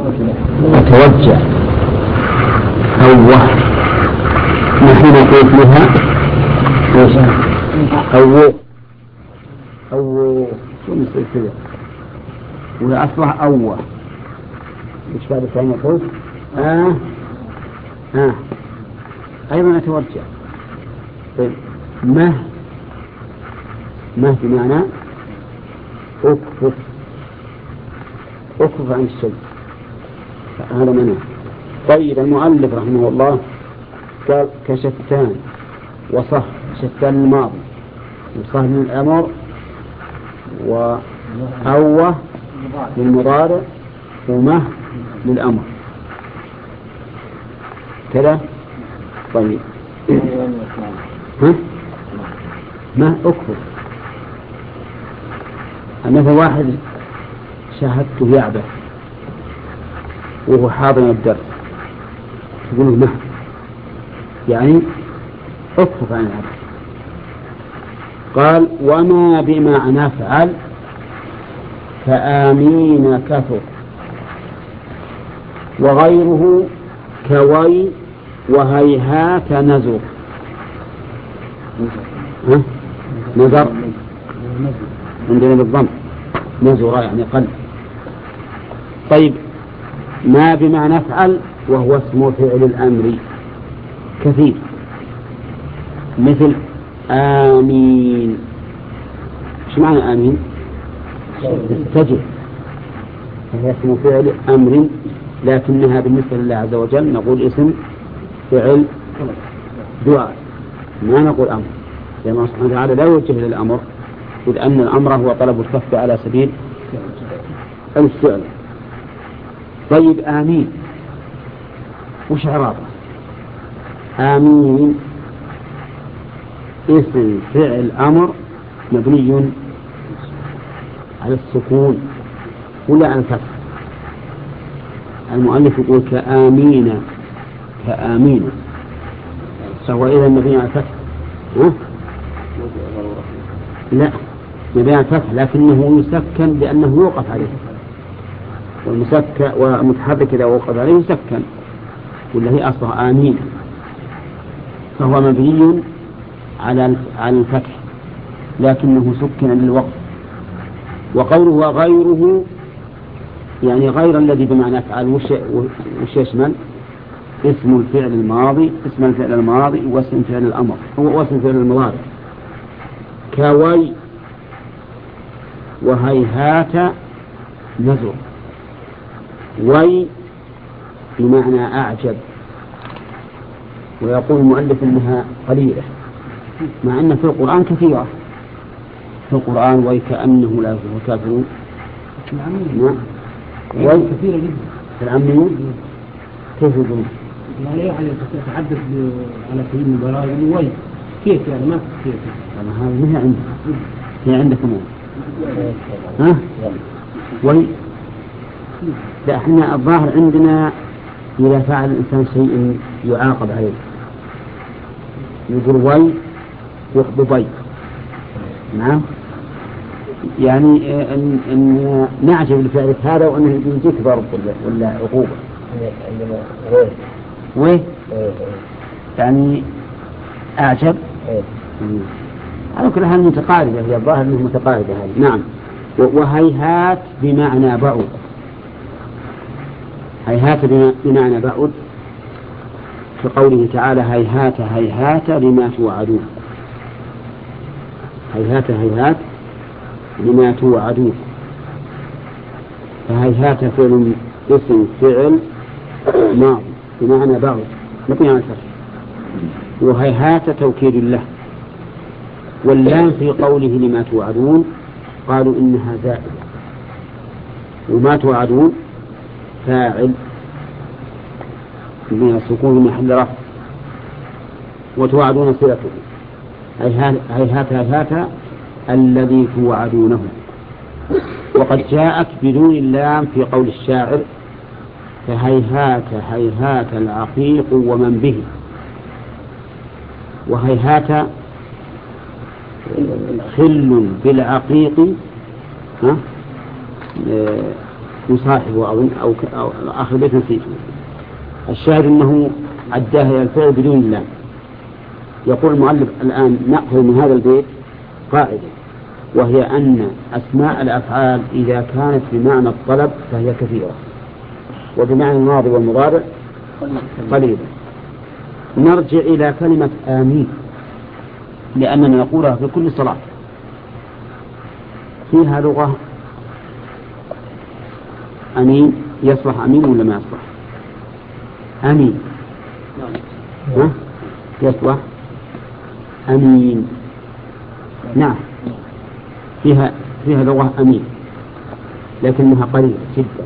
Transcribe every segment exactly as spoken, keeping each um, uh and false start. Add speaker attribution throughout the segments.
Speaker 1: أتوجع أوه نحن نقول فيها أوه أوه شو نصير كذا وهي أصلها أوه إيش بعد الثاني يقول آه آه أيضا أتوجع. طيب مه مه بمعنى أكفف أكفف عن الشيء هذا منه. طيب المؤلف رحمه الله قال كشتان وصه شتان الماضي وصه من الأمر وأوه للمضارع ومه للأمر كذا. طيب ها ما أكفر مثل واحد شاهدته يعبث وهو حاضر الدرس تقول له ما يعني أكفر عن العبث. قال وما بمعنى فعل كآمين كثر وغيره كوي وهيهات نزر. ها؟ نزر عندنا بالضم نزر يعني قلب. طيب ما بمعنى فعل وهو اسم فعل الأمر كثير مثل آمين. ايش معنى آمين؟ استجب هي اسم فعل أمر لكنها بالنسبة لله عز وجل نقول اسم فعل دعاء ما نقول أمر لأن الله سبحانه وتعالى لا يوجه للأمر إذ أن الأمر هو طلب الكف على سبيل الفعل. طيب آمين وش عرابة؟ آمين اسم فعل أمر مبني على السكون ولا على الفتح. المؤلف يقول كآمين كآمين فهو إذا مبني على الفتح ها؟ لا مبني على الفتح لكنه يسكن لأنه يوقف عليه والمسكن والمتحرك إذا وقف عليه يسكن ولا هي أصلها آمين فهو مبني على على الفتح لكنه سكن للوقف. وقوله غيره يعني غير الذي بمعنى فعل وش يشمل اسم الفعل الماضي اسم الفعل الماضي واسم فعل الأمر هو واسم فعل المضارع كوي وهيهات نزر. وي بمعنى أعجب ويقول المؤلف إنها قليلة مع أن في القرآن كثيرة في القرآن وكأنه لا يفلح الكافرون نعم وي
Speaker 2: كثيرة جدا
Speaker 1: في العاميون كيف يقولون؟
Speaker 2: لا يعني تتحدث على سبيل المبالغة يعني وي كيف يعني ما كيف
Speaker 1: أنا هذا ما هي عندك هي عندك كمان ها وي لا احنا الظاهر عندنا إذا فعل الإنسان شيء يعاقب عليه يقول وي يخطب بي نعم يعني إن, إن نعجب لفعل هذا وأنه يجيك ضرب ولا, ولا عقوبة وي يعني أعجب على كل حال متقاربة هي الظاهر أنه متقاربة هذه نعم. وهيهات بمعنى بعد هيهات بمعنى بعد في قوله تعالى هيهات هيهات لما توعدون هيهات هيهات لما توعدون فهيهات فعل اسم فعل ماضي بمعنى بعد مبني على الفتح وهيهات توكيد له. واللام في قوله لما توعدون قالوا إنها زائدة وما توعدون فاعل من السكون محل رفع وتوعدون صلته هيهات هيهات الذي توعدونه. وقد جاءت بدون اللام في قول الشاعر فهيهات هيهات العقيق ومن به. وهيهات خل بالعقيق ها يصاحبه أو, أو, أو آخر بيت نسيته. الشاهد أنه عداها إلى الفعل بدون اللام. يقول المؤلف الآن نأخذ من هذا البيت قاعدة، وهي أن أسماء الأفعال إذا كانت بمعنى الطلب فهي كثيرة، وبمعنى الماضي والمضارع قليلة. نرجع إلى كلمة آمين، لأننا نقولها في كل صلاة. فيها لغة أمين، يصلح أمين ولا ما يصلح؟ أمين ها؟ يصلح أمين. نعم فيها فيها لغة أمين، لكنها قليلة جدا.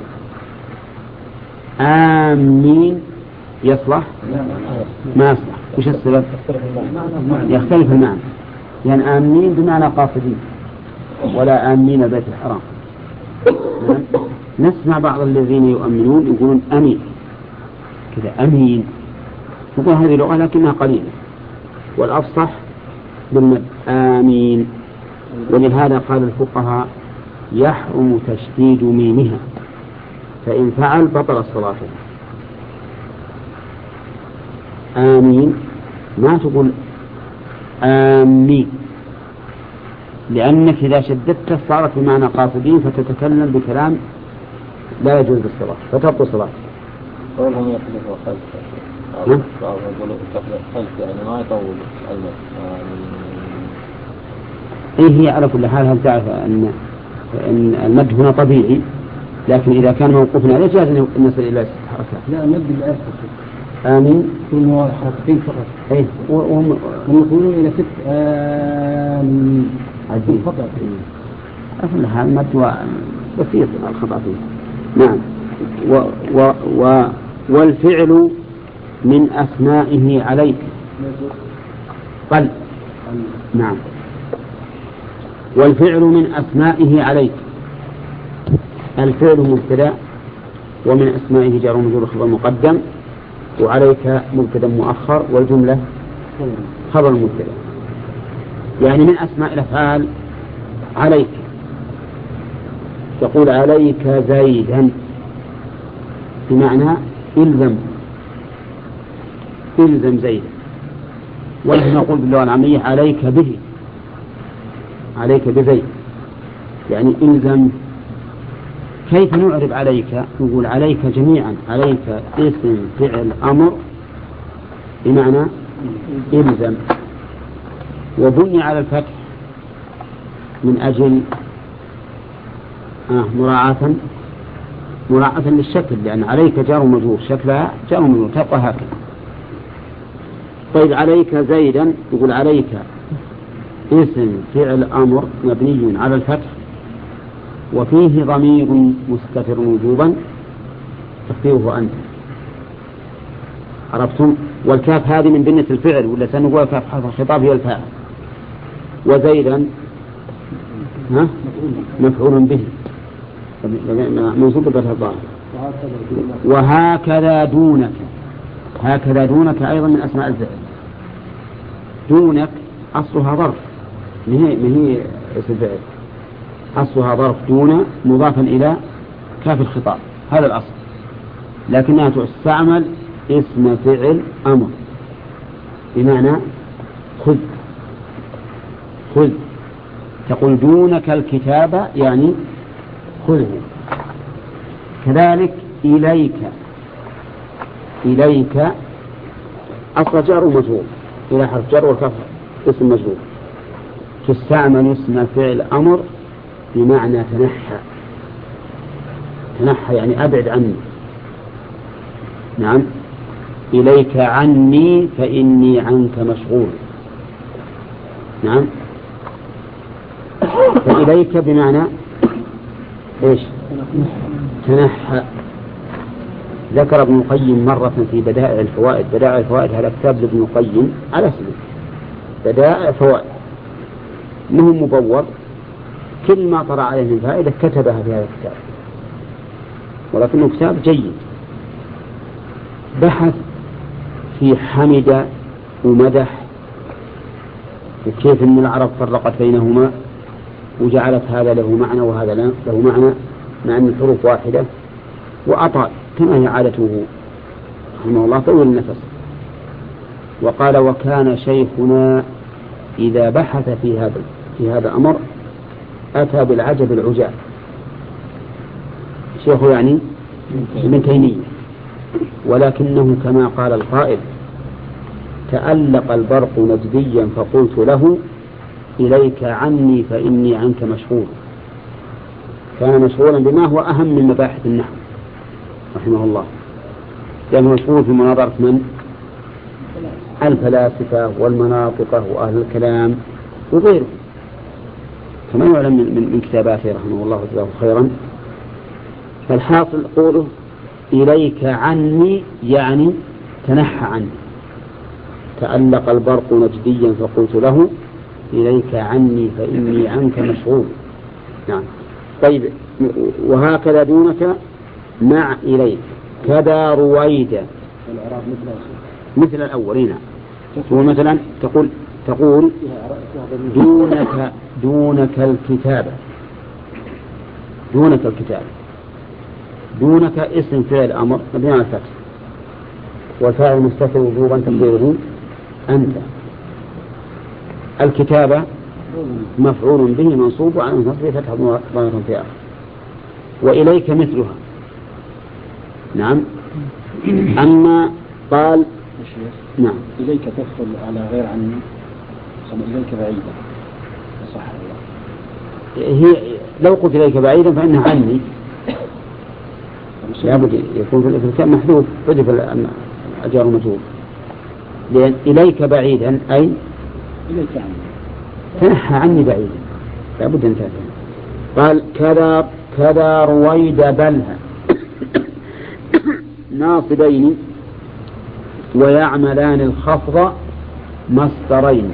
Speaker 1: آمين يصلح ما يصلح. وش السبب؟ يختلف المعنى، لأن يعني آمين بمعنى قاصدين، ولا آمين البيت الحرام. نسمع بعض الذين يؤمنون يقولون أمين كذا، أمين، نقول هذه لغة لكنها قليلة، والأفصح بالمد آمين. ولهذا قال الفقهاء يحرم تشديد ميمها، فإن فعل بطل الصلاة. آمين ما تقول آمين، لأنك إذا شددت صارت بمعنى قاصدين، فتتكلم بكلام لا يجوز بالصلاة فتبطل صلاة.
Speaker 3: قولهم يخلف خلف
Speaker 1: نعم
Speaker 3: خلف يعني ما يطول المد.
Speaker 1: إيه هي على كل حال. هل تعرف أن أن المد هنا طبيعي، لكن إذا كان موقوفا عليه جاز أن نصل إلى ست حركات.
Speaker 2: لا مد الآية
Speaker 1: آمين
Speaker 2: كل حركتين فقط.
Speaker 1: إيه وهم
Speaker 2: يقولون إلى ست آمين
Speaker 1: عدين
Speaker 2: فقط.
Speaker 1: أفضل حال مد بسيط الخطأ فيه. نعم. و و و والفعل من أسمائه عليك قل. نعم. والفعل من أسمائه عليك. الفعل مبتدأ، ومن أسمائه جار ومجرور خبر مقدم، وعليك مبتدأ مؤخر، والجملة خبر مبتدأ. يعني من أسماء الأفعال عليك، تقول عليك زيدا بمعنى إلزم إلزم زيدا. ونحن نقول باللغة العامية عليك به، عليك بزيد يعني إلزم. كيف نعرب عليك؟ نقول عليك جميعا. عليك اسم فعل أمر بمعنى إلزم، وبني على الفتح من أجل آه مراعاة مراعاة للشكل، لأن عليك جار ومجرور، شكلها جار ومجرور تبقى هكذا. طيب عليك زيدا، يقول عليك اسم فعل أمر مبني على الفتح، وفيه ضمير مستتر وجوبا تخفيه أنت. عرفتم؟ والكاف هذه من بنة الفعل، ولا سنقول كاف حرف الخطاب هي الفاعل. وزيدا ها مفعول به منصوب بفتح الظاهر. وهكذا دونك، هكذا دونك أيضا من أسماء الفعل. دونك أصلها ظرف، ما هي ما هي اسم فعل، أصلها ظرف دون مضافا إلى كاف الخطاب، هذا الأصل، لكنها تستعمل اسم فعل أمر بمعنى خذ خذ. تقول دونك الكتاب يعني خذه. كذلك إليك، إليك أصل جار ومجرور، إلى حرف جر والكاف اسم مجرور. تستعمل اسم فعل أمر بمعنى تنحى، تنحى يعني أبعد عني. نعم. إليك عني فإني عنك مشغول. نعم. فإليك بمعنى إيش؟ تنحى. ذكر ابن القيم مرة في بدائع الفوائد، بدائع الفوائد هذا كتاب لابن القيم على اسمه بدائع الفوائد، انه مبور، كل ما طرأ عليه من فائدة كتبها في هذا الكتاب، ولكنه كتاب جيد. بحث في حمد ومدح، وكيف ان العرب فرقت بينهما وجعلت هذا له معنى وهذا له معنى، مع أن الحروف واحدة وأطال كما هي عادته رحمه الله طول النفس. وقال وكان شيخنا إذا بحث في هذا في هذا الأمر أتى بالعجب العجاب. شيخه يعني ابن تيمية، ولكنه كما قال القائل تألق البرق نجديا فقلت له إليك عني فإني عنك مشغول. كان مشغولا بما هو أهم من مباحث النحو رحمه الله، كان مشغول في مناظرة من؟ الفلاسفة والمناطقة وأهل الكلام وغيره كما يعلم من, من, من كتاباته رحمه الله وجزاه خيرا. فالحاصل قوله إليك عني يعني تنحى عني. تألق البرق نجديا فقلت له إليك عني فإني عنك مشغول. نعم. طيب وهكذا دونك مع إليك كذا رويدا مثل الأولين. مثلا تقول تقول دونك دونك الكتابة دونك الكتابة دونك اسم فعل أمر مبني على الفتح والفاعل مستتر وجوبا تقديره أنت. الكتابة مفعول به منصوب وعلى نصبه فتح ضمير في آخر. وإليك مثلها. نعم. أما قال نعم
Speaker 2: إليك تدخل على غير عني إليك بعيدا صح
Speaker 1: الله. هي لو قلت إليك بعيدا فإنها عني لابد يكون في الكلام محذوف حذف الجار مجهول. لأن إليك بعيدا أي
Speaker 2: إليك عني
Speaker 1: تنحى عني بعيدا لابد أن تفهم. قال كذا كذا رويد بلها ناصبين ويعملان الخفض مصدرين.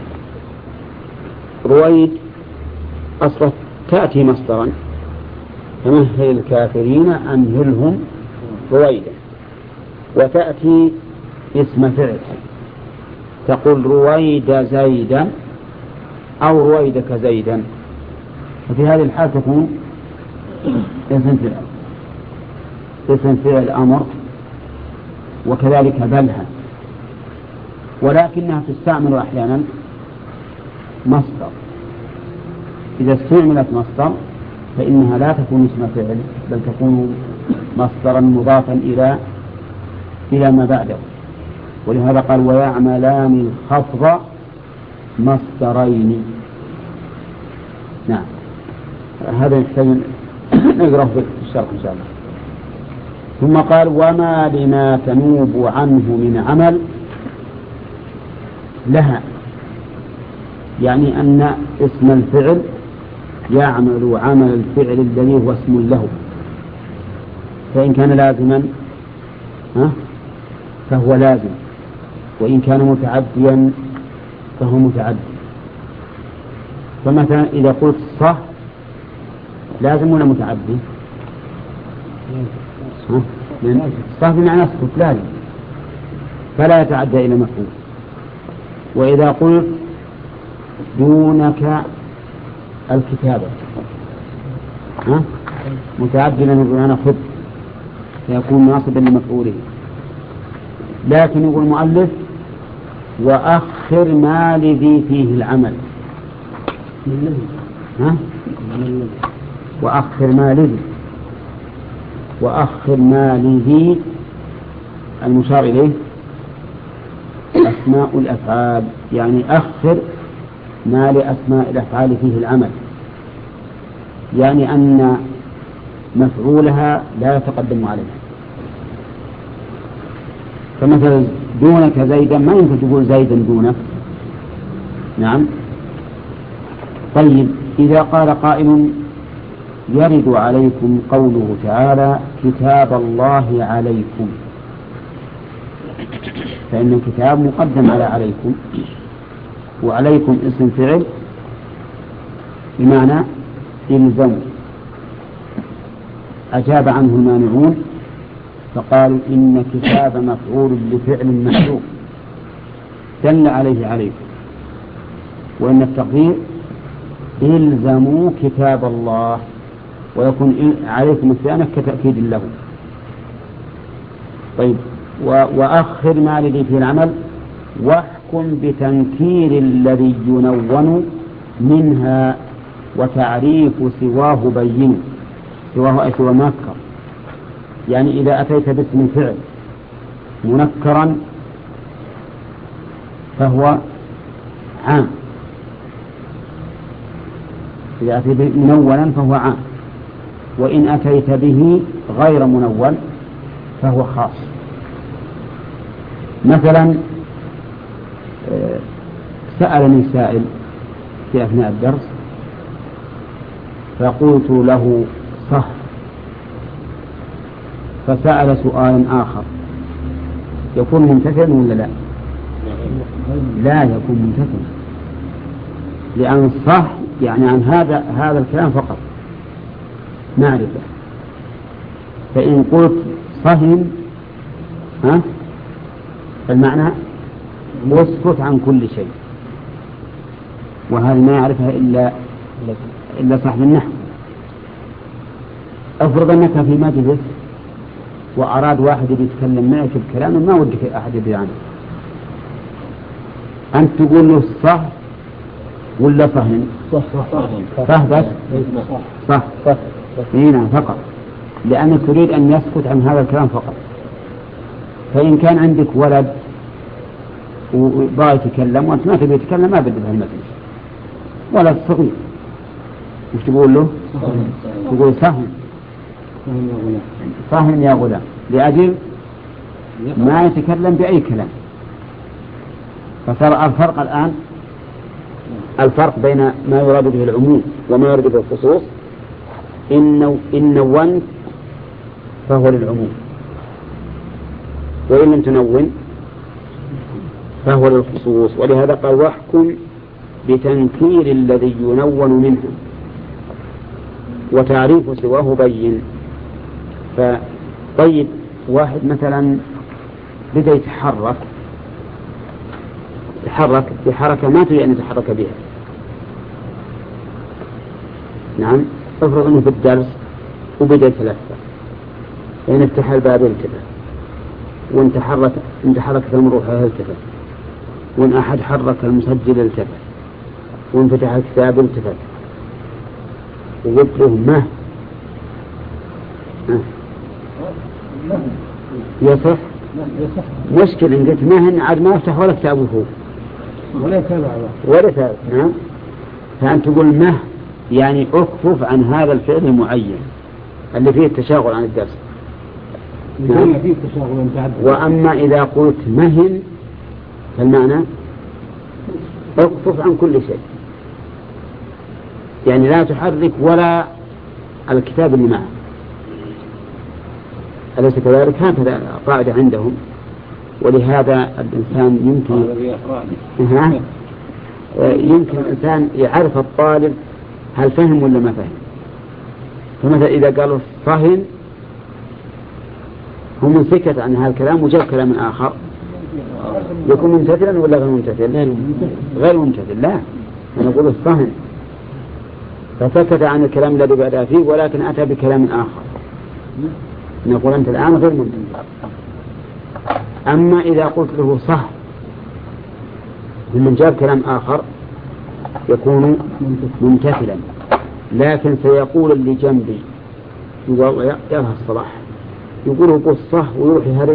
Speaker 1: رويد أصلا تأتي مصدرا فمهل الكافرين أمهلهم رويدا، وتأتي اسم فعل تقول رويد زيدا أو رويدك زيدا، ففي هذه الحالة تكون اسم فعل اسم فعل أمر وكذلك بلها، ولكنها تستعمل أحيانا مصدر. إذا استعملت مصدر فإنها لا تكون اسم فعل بل تكون مصدرا مضافا إلى إلى ما بعده. ولهذا قال ويعملان الخفض مصدرين. نعم هذا يحتاج نقرأه في الشرح إن شاء الله. ثم قال وما لما تنوب عنه من عمل لها، يعني أن اسم الفعل يعمل عمل الفعل الذي هو اسم له، فإن كان لازما فهو لازم، وإن كان متعديا فهو متعدي. فمثلا إذا قلت صح لازم ولا متعدي؟ صح بمعنى اسكت لازم فلا يتعدى إلى مفعول. وإذا قلت دونك الكتابة ها متعدلا بمعنى خذ فيكون ناصبا لمفعوله. لكن يقول المؤلف وأخر ما لذي فيه العمل ها وأخر ما لذي وأخر ما لذي المشار إليه أسماء الأفعال، يعني أخر ما لأسماء الأفعال فيه العمل، يعني أن مفعولها لا يتقدم عليها. فمثلا دونك زيدا ما يمكن تقول زيدا دونك. نعم. طيب إذا قال قائل يرد عليكم قوله تعالى كتاب الله عليكم، فإن الكتاب مقدم على عليكم، وعليكم اسم فعل بمعنى إلزم. أجاب عنه المانعون فقالوا إن كتاب مفعول لفعل محذوف دل عليه عليكم، وإن التقدير إلزموا كتاب الله ويكون عليكم الصيانة كتأكيد له. طيب، وأخر ما لدي في العمل واحكم بتنكير الذي ينون منها وتعريف سواه بين. سواه أي سوى منكر، يعني إذا أتيت باسم فعل منكرا فهو عام، إذا أتيت منونا فهو عام، وإن أتيت به غير منون فهو خاص. مثلا سألني سائل في أثناء الدرس فقلت له صح، فسأل سؤال آخر، يكون ممتثلا ولا لا؟ لا يكون ممتثلا، لأن صح يعني عن هذا هذا الكلام فقط معرفة. فإن قلت صهم ها المعنى واسكت عن كل شيء، وهذا ما يعرفها إلا إلا صاحب النحو. أفرض أنك في مجلس وأراد واحد يتكلم معك بكلام ما ودك أحد يدري عنه، أنت تقول له صح ولا صهن؟
Speaker 2: صح
Speaker 1: صح بس صح صح هنا فقط، لأنك تريد أن يسكت عن هذا الكلام فقط. فإن كان عندك ولد وبغى يتكلم وأنت ما تبي يتكلم ما بدك المجلس، ولد صغير، وش تقول له؟ تقول صهن صهن يا غلام، لأجل ما يتكلم بأي كلام. فصار الفرق الآن الفرق بين ما يراد به العموم وما يراد به الخصوص، إن إن نونت فهو للعموم، وإن لم تنون فهو للخصوص. ولهذا قال واحكم بتنكير الذي ينون منه وتعريف سواه بين. فطيب واحد مثلا بدأ يتحرك تحرك بحركة ما تريد أن يتحرك بها. نعم، افرض أنه في الدرس وبدأ يتلفت، يعني افتح الباب التفت، وان تحرك ان تحركت المروحة التفت، وان أحد حرك المسجل التفت، وان فتح الكتاب التفت، وقلت له ما يصح مشكلة إن قلت ما هن عاد ما يفتح ولا كتابه هو
Speaker 2: ولا يتابع
Speaker 1: ولا يتابع. نعم، فأنت تقول ما يعني أكفف عن هذا الفعل المعين اللي فيه التشاغل عن الدرس.
Speaker 2: نعم. فيه التشاغل متعدد.
Speaker 1: وأما إذا قلت مهن فالمعنى أكفف عن كل شيء، يعني لا تحرك ولا الكتاب اللي معه. أليس كذلك؟ هكذا قاعدة عندهم. ولهذا الإنسان يمكن يمكن الإنسان يعرف الطالب هل فهم ولا ما فهم. فمثلا إذا قالوا فهم هم سكت عن هذا الكلام وجاء كلام آخر، يكون ممتثلا ولا غير ممتثل؟ غير ممتثل. لا، أنا أقول الفهم فسكت عن الكلام الذي بدأ فيه ولكن أتى بكلام آخر، نقول أنت الآن غير ممتثل. أما إذا قلت له صح من جاب كلام آخر يكون ممتثلا، لكن سيقول اللي جنبي يقول يا يا الصلاح يقول هو صح ويروح يهرج.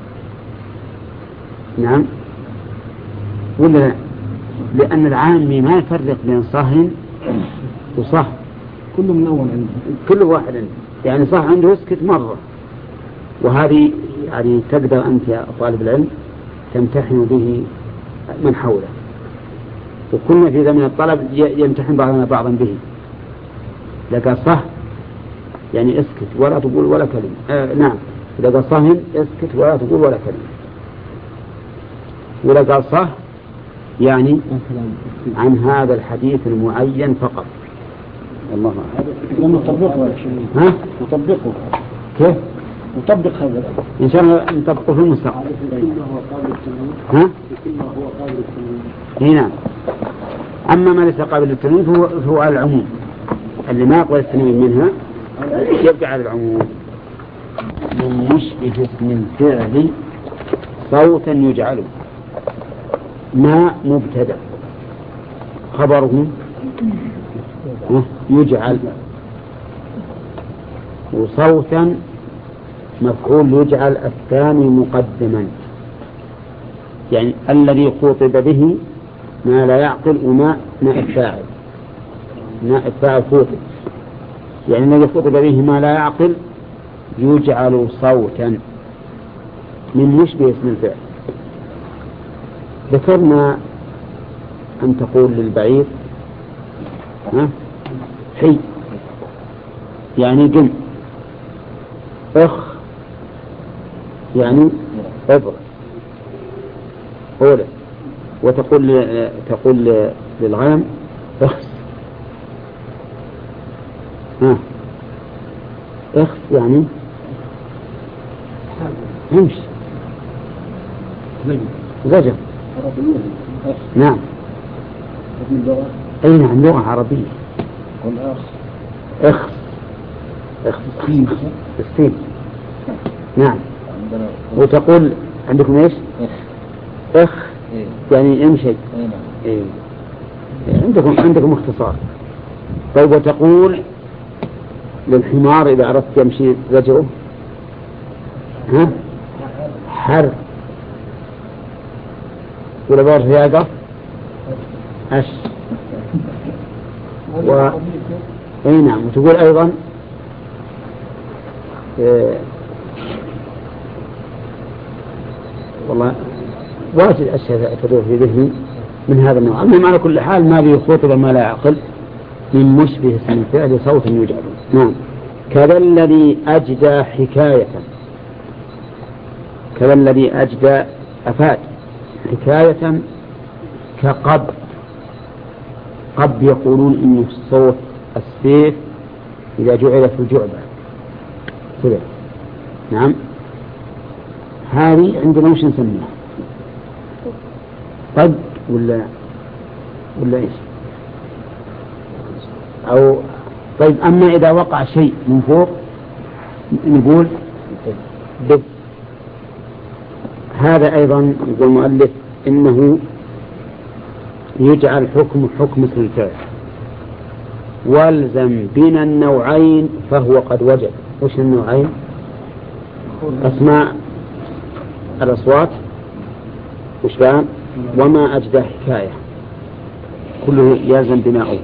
Speaker 1: نعم ولا لا؟ لأن العامي ما يفرق بين صح وصح،
Speaker 2: كله من أول عنده،
Speaker 1: كل واحد عنده، يعني صح عنده يسكت مرة، وهذه يعني تقدر أنت يا طالب العلم تمتحن به من حوله، وكنا في زمن الطلب يمتحن بعضنا بعضا به. لك صح يعني اسكت ولا تقول ولا كلمة. آه نعم، إذا قال صهم اسكت ولا تقول ولا كلمة. وإذا قال صح يعني عن هذا الحديث المعين فقط. الله
Speaker 2: أعلم. نطبقه يا شيخ.
Speaker 1: ها؟
Speaker 2: نطبقه.
Speaker 1: كيف؟
Speaker 2: نطبق هذا.
Speaker 1: إن شاء الله نطبقه في المستقبل. ها؟ هنا. أما ما ليس قابل للتنوين فهو, فهو على العموم اللي ما يقبل التنوين منها يبقى على العموم. من مشبه اسم الفعل صوتا يجعله ما مبتدأ خبره يجعل، وصوتا مفعول يجعل الثاني مقدما، يعني الذي خوطب به ما لا يعقل وما نائب فاعل، نائب فاعل خوطب، يعني الذي خوطب به ما لا يعقل يجعل صوتا من مشبه اسم الفعل. ذكرنا أن تقول للبعير ها حي يعني قم، اخ يعني ابرد أولى، وتقول تقول للغنم اخس، ها اخس يعني امشي زجر. نعم أي نعم لغة عربية. اخس اخس السين نعم. وتقول عندكم ايش اخ يعني امشي إيه. عندكم عندكم اختصار. طيب وتقول للحمار إذا أردت يمشي زجره ها حر، ولا بار رياضة أش و... أي نعم. وتقول أيضا إيه... والله واجد أشياء تدور في ذهني من هذا النوع. المهم على كل حال ما بيخوطب ما لا يعقل من مشبه اسم الفعل صوت يجعل. نعم. كذا الذي أجدى حكاية، كذا الذي أجدى أفاد حكاية كقب. قب يقولون إنه صوت السيف إذا جعل في الجعبة كذا. نعم. هذه عندنا وش نسميها قد ولا ولا إيش أو طيب. أما إذا وقع شيء من فوق نقول دب. هذا أيضا يقول المؤلف إنه يجعل حكم حكم اسم الفعل. والزم بنا النوعين فهو قد وجد. وش النوعين؟ أسماء الأصوات وش بان وما أجدى حكاية كله يلزم بناؤه،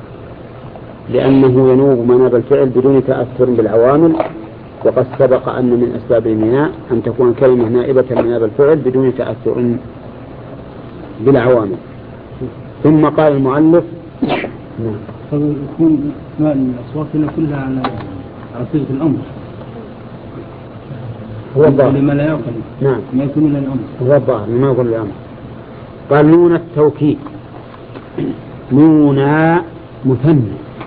Speaker 1: لأنه ينوب مناب الفعل بدون تأثر بالعوامل. وقد سبق أن من أسباب البناء أن تكون كلمة نائبة مناب الفعل بدون تأثر بالعوامل. ثم قال المؤلف
Speaker 2: نعم يكون أسماء الأصوات كلها على على صيغة الأمر
Speaker 1: هو الظاهر
Speaker 2: لما لا يعقل.
Speaker 1: نعم
Speaker 2: ما يكون إلا الأمر
Speaker 1: هو الظاهر لما يقول الأمر. قال نون التوكيد نونا مثنى،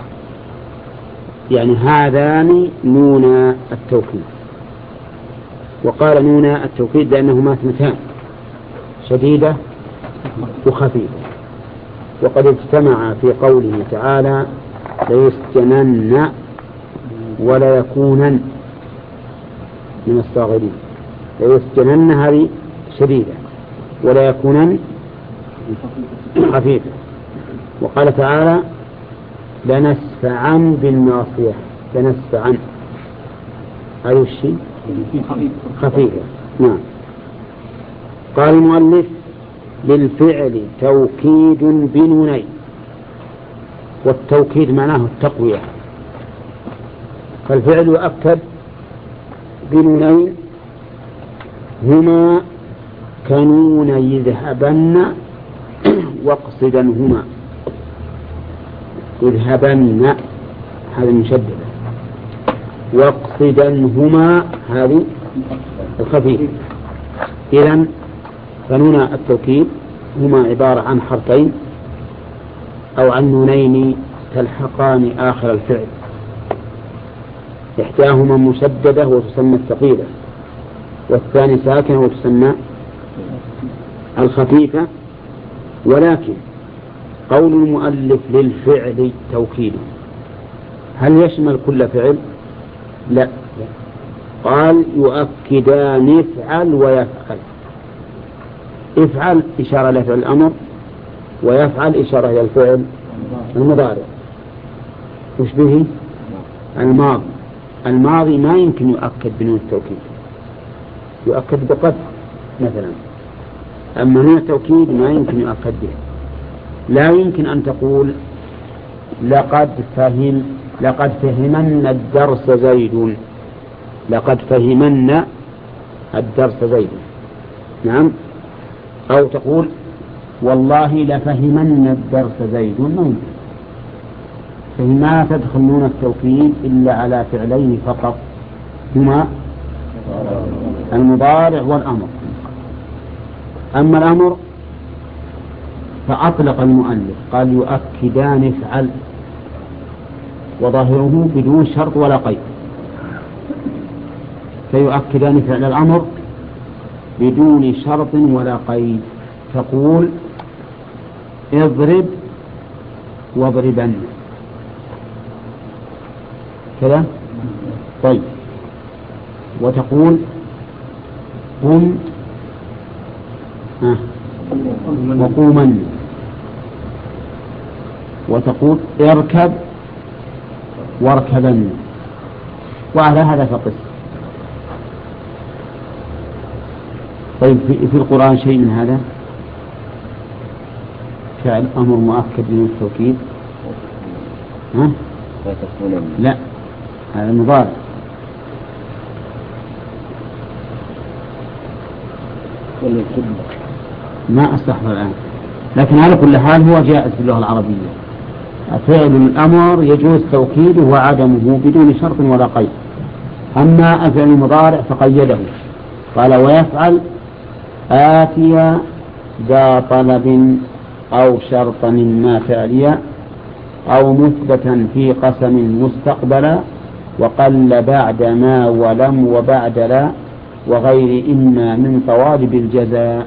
Speaker 1: يعني هذان نون التوكيد. وقال نون التوكيد لأنهما اثنتان شديدة وخفيفة، وقد اجتمع في قوله تعالى ليسجنن ولا يكونن من الصاغرين. ليسجنن هذه شديدة ولا يكونن خفيفة. وقال تعالى لنسفعن بالناصية. لنسفعن هذا الشيء خفيفة. نعم. قال المؤلف للفعل توكيد بنونين، والتوكيد معناه التقوية، فالفعل يؤكد بنونين هما كنون يذهبن واقصدنهما. يذهبن هذا مشددة، واقصدنهما هذه الخفيفة. إذن فنون التوكيد هما عبارة عن حرفين أو عن نونين تلحقان آخر الفعل، إحداهما مشددة وتسمى الثقيلة، والثاني ساكنة وتسمى الخفيفة. ولكن قول المؤلف للفعل توكيد هل يشمل كل فعل لا، قال يؤكدان افعل ويفعل. افعل إشارة إلى فعل الأمر، ويفعل إشارة إلى الفعل المضارع. وش به؟ الماضي. الماضي ما يمكن يؤكد بنون التوكيد، يؤكد بقد مثلا، أما نون التوكيد ما يمكن يؤكد به. لا يمكن أن تقول لقد فهم لقد فهمن الدرس زيد، لقد فهمن الدرس زيد، نعم. أو تقول والله لفهمن الدرس زيد، ما يمكن. فما تدخل نون التوكيد إلا على فعلين فقط، هما المضارع والأمر. أما الأمر فأطلق المؤلف قال يؤكدان افعل، وظاهره بدون شرط ولا قيد، فيؤكدان فعل الأمر بدون شرط ولا قيد. تقول اضرب واضربن كذا، طيب. وتقول قم وقومن، وتقول اركب واركبن، وعلى هذا فقس. طيب في القرآن شيء من هذا؟ فعل أمر مؤكد من التوكيد؟ ها؟ لا، هذا المضارع. ما أستحضر الآن، لكن على كل حال هو جائز في اللغة العربية. فعل الأمر يجوز توكيده وعدمه بدون شرط ولا قيد. أما الفعل المضارع فقيده، قال ويفعل آتيا ذا طلب أو شرطا ما فعليا أو مثبتا في قسم مستقبلا وقل بعد ما ولم وبعد لا وغير إما من طوالب الجزاء.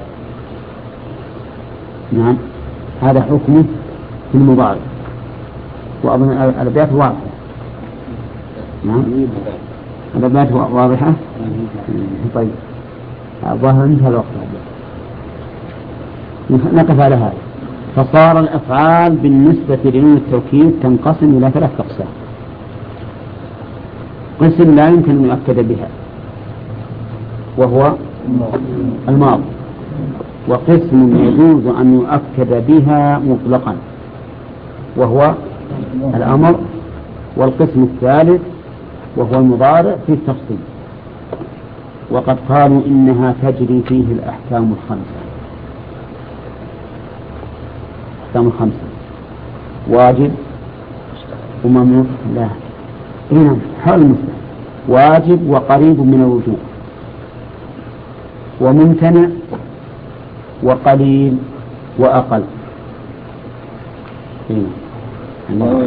Speaker 1: نعم، هذا حكمه في المضارع، وأظن الأبيات واضحة. نعم، الأبيات واضحة. طيب، الظاهر انتهى الوقت، نقف على هذا. فصار الأفعال بالنسبة لنون التوكيد تنقسم إلى ثلاث أقسام. قسم لا يمكن أن يؤكد بها وهو الماضي، وقسم يجوز أن يؤكد بها مطلقا وهو الأمر، والقسم الثالث وهو المضارع في التفصيل. وقد قالوا إنها تجري فيه الأحكام الخمسة. الأحكام الخمسة واجب وممنوع، لا هنا حال المسلم، واجب وقريب من الوجوب، وممتنع وقليل وأقل. هنا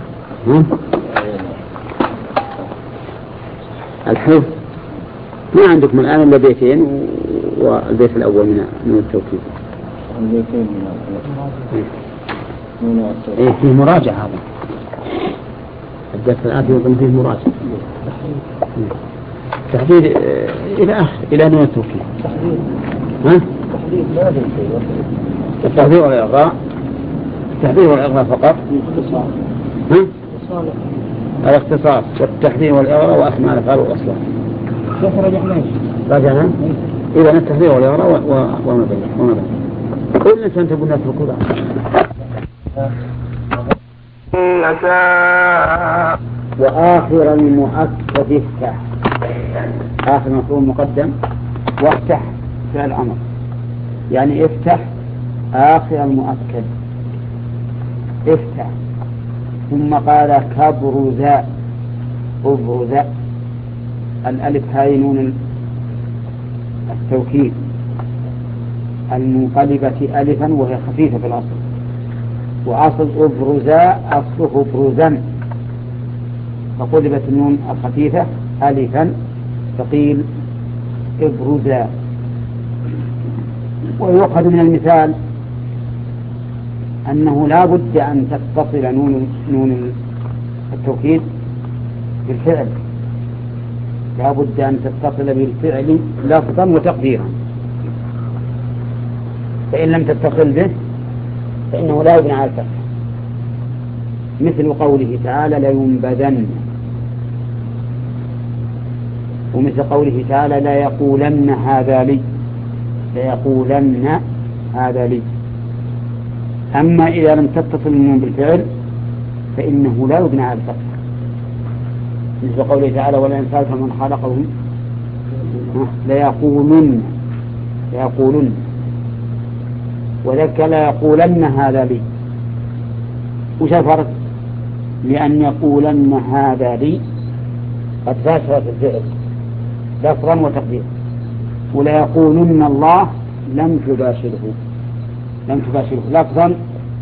Speaker 1: الحفظ ما عندكم الآن إلا بيتين، والبيت الأول من التوكيد.
Speaker 3: البيتين من
Speaker 1: إيه فيه مراجعة، هذا الدرس الآتي يظن فيه مراجعة. تحديد إلى آخر إلى نوع التوكيد. ها؟ التحديد والإغراء، التحديد والإغراء فقط. ها؟ الاختصاص والتحديد والإغراء وأسماء الأفعال والأصلاح.
Speaker 2: كيف رجعناش؟
Speaker 1: رجعنا؟ إذا التحديد والإغراء وما بين. كل إنسان تقول الناس بالقرآن. وآخر المؤكد افتح، آخر مفعول مقدم، وافتح فعل أمر، يعني افتح آخر المؤكد، افتح. ثم قال كبرزاء، أبرزاء، الألف هاي نون التوكيد المنقلبة ألفا وهي خفيفة في الأصل، وأصل أبرزاء أصله بروزا، فقلبت النون الخفيفة ألفا فقيل إبرزا. ويؤخذ من المثال أنه لا بد أن تتصل نون نون التوكيد بالفعل، لا بد أن تتصل بالفعل لفظا وتقديرا، فإن لم تتصل به فإنه لا يبنى على الفتح، مثل قوله تعالى لينبذن، ومثل قوله تعالى لا يقولن هذا لي، لا يقولن هذا لي. أما إذا لم تتصل النون بالفعل فإنه لا يبنى على الفتح، مثل قوله تعالى ولئن سألت من خلقهم ليقولن ليقولن، وذلك لا يقولن هذا لي. وش الفرق؟ لأن يقولن هذا لي قد فاشرت الفعل لفظا وتقديرا، ولا يقولن الله لم تباشره لم تباشره لفظا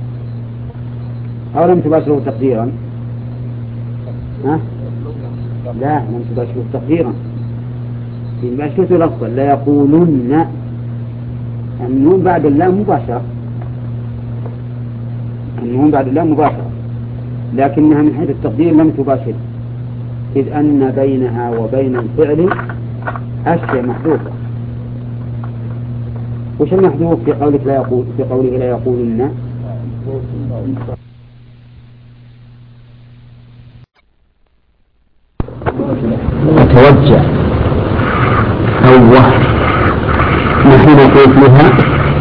Speaker 1: أو لم تباشره تقديرا. ها؟ لا، لم تباشره تقديرا، تباشره لفظا. لا يقولن النون بعد اللام مباشرة، النون بعد اللام مباشرة، لكنها من حيث التقدير لم تباشر، إذ أن بينها وبين الفعل أشياء محذوفة. وش المحذوف في قولك لا يقول في قوله لا يقولن؟ توجه أوه، نحن نقول فيها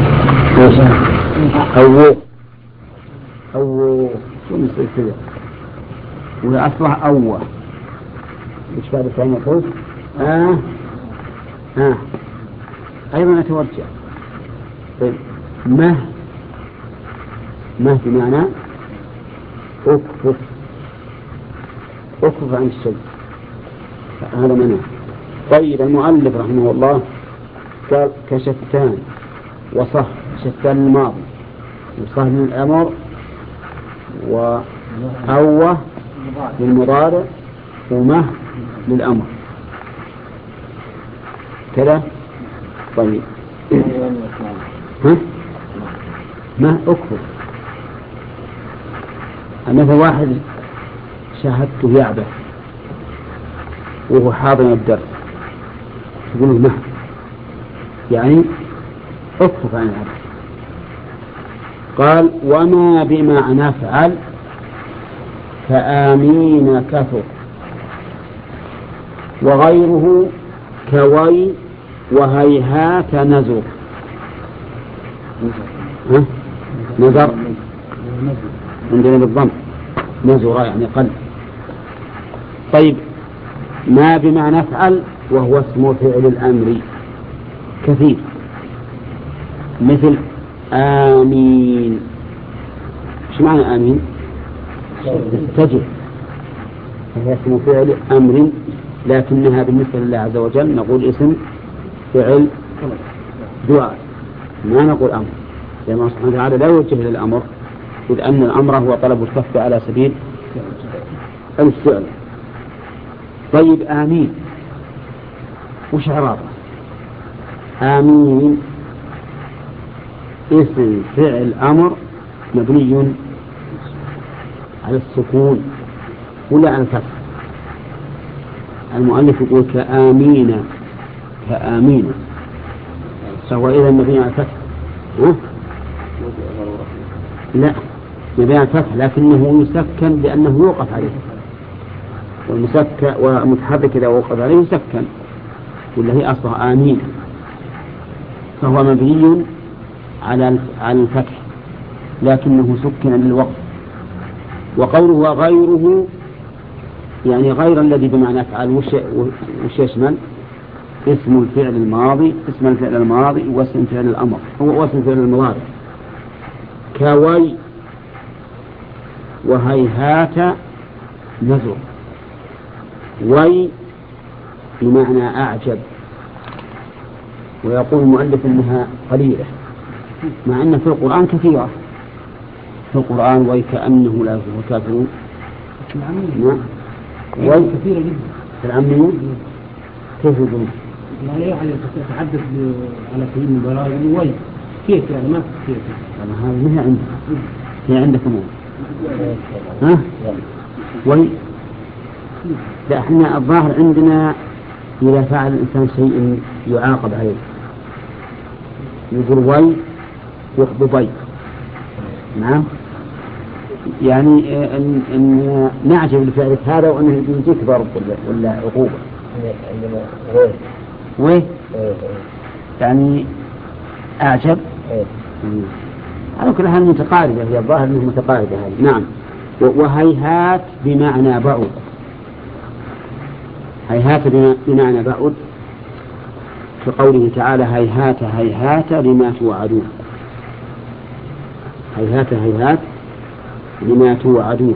Speaker 1: أوه أوه شو نصير كذا، وأصلها أوه. إيش بعد الثاني يقول؟ آه آه أيضا أتوجه. طيب ما ما بمعنى أكفف أكفف عن الشيء، هذا معنى. طيب المؤلف رحمه الله قال كشتان وصه، شتان الماضي وصه من الأمر وأوه للمضارع ومه للأمر كذا. طيب ها؟ ما أكفر مثل واحد شاهدته يعبث وهو حاضر الدرس تقول له نعم، يعني أكفر عن العبث. قال وما بمعنى فعل كآمين كثر، وغيره كوي وهيهات نزر. ها؟ نزر عندنا بالضم، نزر يعني قلب. طيب ما بمعنى افعل وهو اسم فعل الأمر كثير، مثل آمين. ايش معنى آمين؟ استجب، هي اسم فعل أمر، لكنها بالنسبة لله عز وجل نقول اسم فعل دعاء، ما نقول أمر، لأن الله سبحانه وتعالى لا يوجه للأمر، إذ أن الأمر هو طلب الكف على سبيل الفعل. طيب آمين وش إعرابه؟ آمين اسم فعل أمر مبني على السكون ولا على الفتح. المؤلف يقول كآمين كآمين، فهو إذا مبني على الفتح. ها؟ لا، مبني على الفتح لكنه يسكن لأنه يوقف عليه، والمسكن والمتحرك إذا وقف عليه يسكن، ولا هي أصلها آمين، فهو مبني على على الفتح لكنه سكن للوقف. وقوله غيره يعني غير الذي بمعنى فعل وش يشمل؟ اسم الفعل الماضي، اسم الفعل الماضي واسم فعل الأمر هو واسم فعل المضارع، كوي وهيهات نزر. وي بمعنى أعجب، ويقول المؤلف إنها قليلة مع أن في القرآن كثيرة، في القرآن وكأنه لا يفلح الكافرون. نعم وي
Speaker 2: كثيرة جدا
Speaker 1: في العاميون. كيف يقولون؟
Speaker 2: لا يعني تتحدث على سبيل المبالغة وي كيف يعني ما كيف
Speaker 1: يعني هذا ما هي عندك، هي عندك كمان. ها وي لا احنا الظاهر عندنا إذا فعل الإنسان شيء يعاقب عليه، يقول وي يخبو بي. نعم، يعني إن, إن نعجب لفعلك هذا وأنه يجيك ضرب ولا, ولا عقوبة.
Speaker 3: عندنا وي
Speaker 1: وي يعني أعجب. على كل حال متقاربة، هي الظاهر أنه متقاربة هذه. نعم. وهيهات بمعنى بعد، هيهات بمعنى بعد في قوله تعالى هيهات هيهات لما توعدون. هيهات هيهات لما توعدون،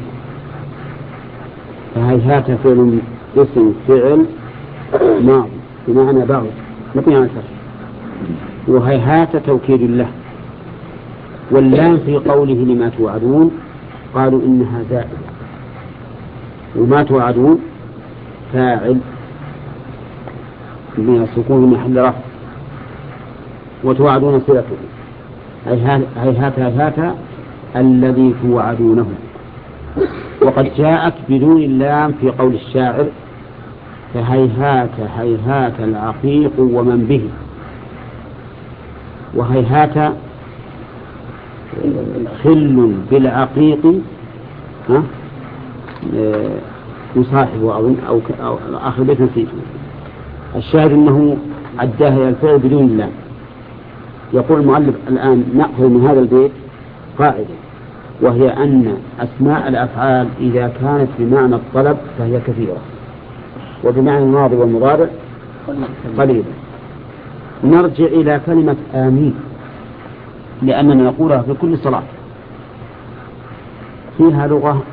Speaker 1: فهيهات فعل اسم فعل ماضي بمعنى بعد مبني على الفتح، وهيهات توكيد له. واللام في قوله لما توعدون قالوا إنها زائدة، وما توعدون فاعل من السكون محل رفع، وتوعدون صلته. هيهات هيهات الذي توعدونه. وقد جاءت بدون اللام في قول الشاعر فهيهات هيهات العقيق ومن به. وهيهات خل بالعقيق يصاحبه أو, أو, أو آخر بيت نسيته. الشاهد أنه عداها إلى الفعل بدون اللام. يقول المؤلف الآن نأخذ من هذا البيت قاعدة، وهي أن أسماء الأفعال إذا كانت بمعنى الطلب فهي كثيرة، وبمعنى الماضي والمضارع قليلة. نرجع إلى كلمة آمين، لأننا نقولها في كل صلاة. فيها لغة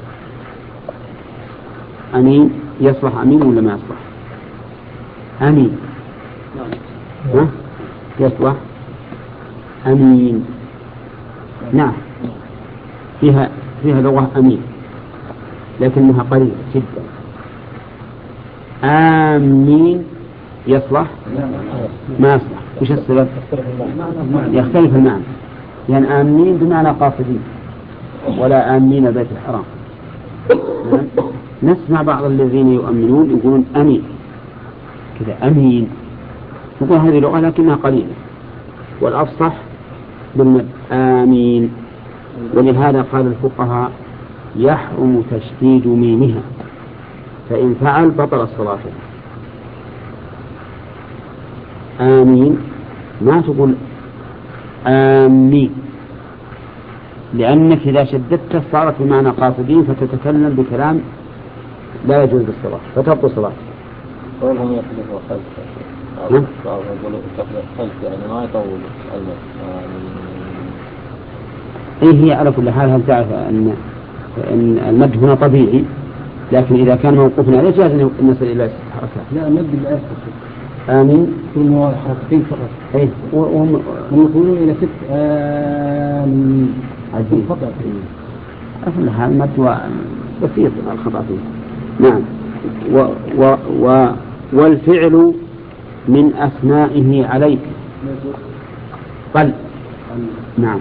Speaker 1: أمين، يصلح أمين ولا ما يصلح؟ أمين ها؟ يصلح أمين. نعم، فيها فيها لغة أمين لكنها قليلة جدا. آمين يصلح ما يصلح. وش السبب؟ يختلف المعنى، يعني آمين بمعنى قاصدين ولا آمين بيت الحرام. نسمع بعض الذين يؤمنون يقولون أمين كذا أمين، نقول هذه لغة لكنها قليلة، والأفصح بالمد آمين. ولهذا قال الفقهاء يحرم تشديد ميمها، فإن فعل بطل الصلاة. آمين ما تقول آمين، لأنك إذا شددت صارت بمعنى قاصدين فتتكلم بكلام لا يجوز بالصلاة فتبطل الصلاة.
Speaker 3: قولهم يخلف وخلف
Speaker 1: نعم.
Speaker 3: خلف يعني ما يطول المد.
Speaker 1: إيه هي على كل حال هل تعرف أن أن المد هنا طبيعي، لكن إذا كان موقوفنا عليه جاز أن نصل إلى ست حركات.
Speaker 2: لا المد بالألف
Speaker 1: آمين
Speaker 2: كل حركتين فقط.
Speaker 1: إيه وهم
Speaker 2: يقولون إلى ست آمين
Speaker 1: عجيب
Speaker 2: فقط.
Speaker 1: على كل حال المد بسيط الخطأ فيه. نعم. و و و والفعل من أسمائه عليك قل. نعم.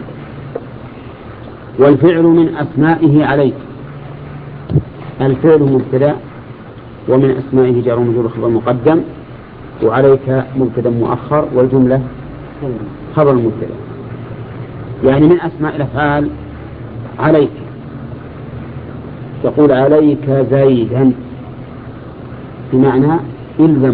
Speaker 1: والفعل من أسمائه عليك. الفعل مبتدأ ومن أسمائه جار ومجرور خبر مقدم، وعليك مبتدأ مؤخر، والجملة خبر مبتدأ. يعني من أسماء الأفعال عليك، تقول عليك زيدا بمعنى إلزم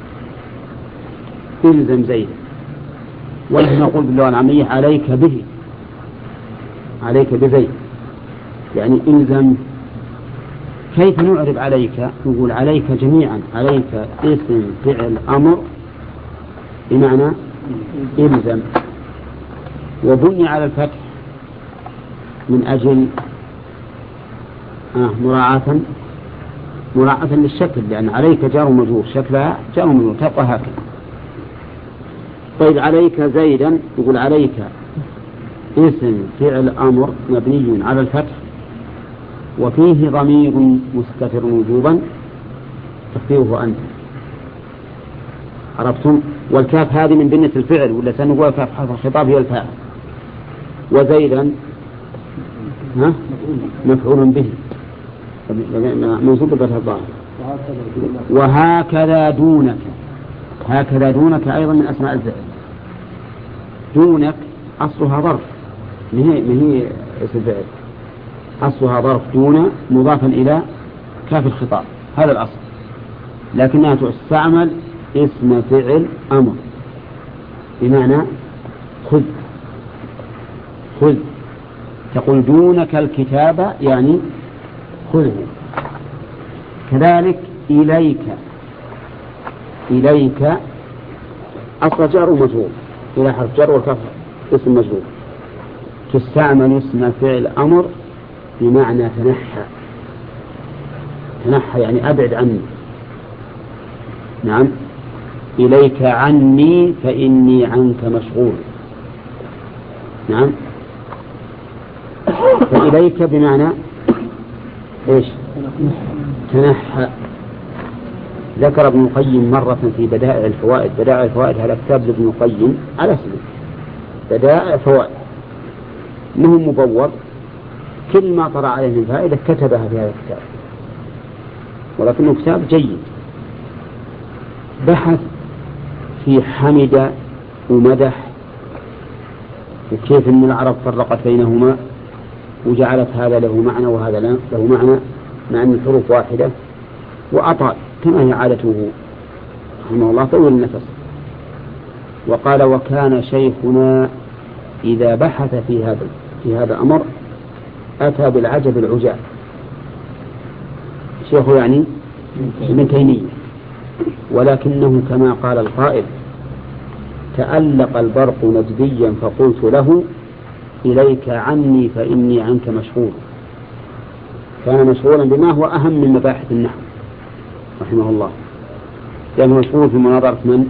Speaker 1: إلزم زيدا. ونحن نقول باللغة العامية عليك به، عليك بزيد يعني إلزم. كيف نعرب عليك؟ نقول عليك جميعا. عليك اسم فعل أمر بمعنى إلزم، وبني على الفتح من أجل آه مراعاة مراعاة للشكل، لأن عليك جار ومجرور شكلها جار ومجرور تبقى هكذا. طيب عليك زيدا، يقول عليك اسم فعل أمر مبني على الفتح وفيه ضمير مستتر وجوبا تخفيه أنت. عرفتم؟ والكاف هذه من بنية الفعل، ولا سنقول كاف حرف الخطاب هي الفاعل. وزيدا ها مفعول به منصوب بفتح الظاهر. وهكذا دونك. هكذا دونك أيضا من أسماء الفعل. دونك أصلها ظرف، ما هي ما هي اسم فعل، أصلها ظرف دون مضافا إلى كاف الخطاب، هذا الأصل، لكنها تستعمل اسم فعل أمر بمعنى خذ. خذ تقول دونك الكتاب يعني خذه. كذلك إليك. إليك أصل جر ومجرور، إلى حرف جر والكاف اسم مجرور، تستعمل اسم فعل أمر بمعنى تنحى. تنحى يعني أبعد عني. نعم. إليك عني فإني عنك مشغول. نعم. فإليك بمعنى إيش؟ تنحى. ذكر ابن القيم مرة في بدائع الفوائد. بدائع الفوائد هذا كتاب لابن القيم على اسمه بدائع الفوائد، منه مبور، كل ما طرأ عليه من فائدة كتبها في هذا الكتاب، ولكنه كتاب جيد. بحث في حمد ومدح وكيف ان العرب فرقت بينهما وجعلت هذا له معنى وهذا له معنى مع ان الحروف واحدة، وأطال كما هي عادته رحمه الله طول النفس. وقال وكان شيخنا إذا بحث في هذا في هذا الأمر أتى بالعجب العجاب. شيخه يعني ابن تيمية، ولكنه كما قال القائل تألق البرق نجديا فقلت له إليك عني فإني عنك مشغول. كان مشغولا بما هو أهم من مباحث النحو رحمه الله، لأنه مشغول في مناظرة من؟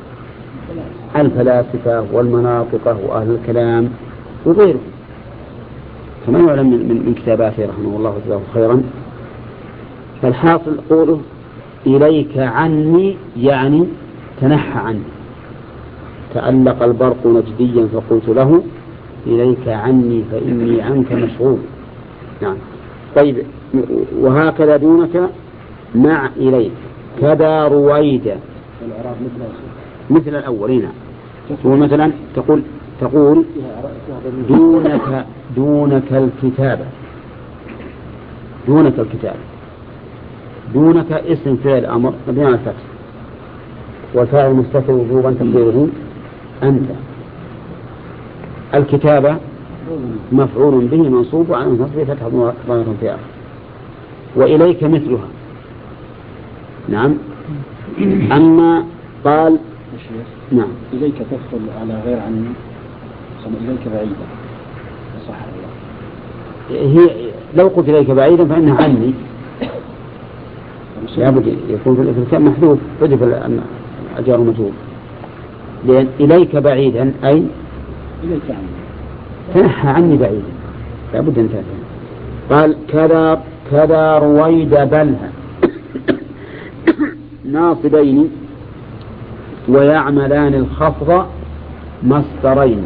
Speaker 1: الفلاسفة والمناطقة وأهل الكلام وغيره، كما يعلم من, من كتاباته رحمه الله وجزاه خيرا. فالحاصل قوله إليك عني يعني تنحى عني. تألق البرق نجديا فقلت له إليك عني فإني عنك مشغول. نعم. طيب وهكذا دونك مع إليك كذا رويدا مثل الأولين. ومثلا تقول تقول دونك دونك الكتابة. دونك الكتابة. دونك اسم فعل أمر مبني على الفتح، والفاعل مستتر وجوبا تقديره أنت. الكتابة مفعول به منصوب وعلى نصبه فتح ظاهر في آخر. وإليك مثلها. نعم. أما قال نعم
Speaker 2: إليك تدخل على غير عني، إليك بعيدا صح الله.
Speaker 1: هي لو قلت إليك بعيدا فإنها عني، لابد يكون في الكلام محذوف حذف الجار مجهول، لأن إليك بعيدا أي
Speaker 2: إليك عني
Speaker 1: تنحى عني بعيدا، لابد أن تفهم. قال كذا كذا رويد بلها ناصبين ويعملان الخفض مصدرين.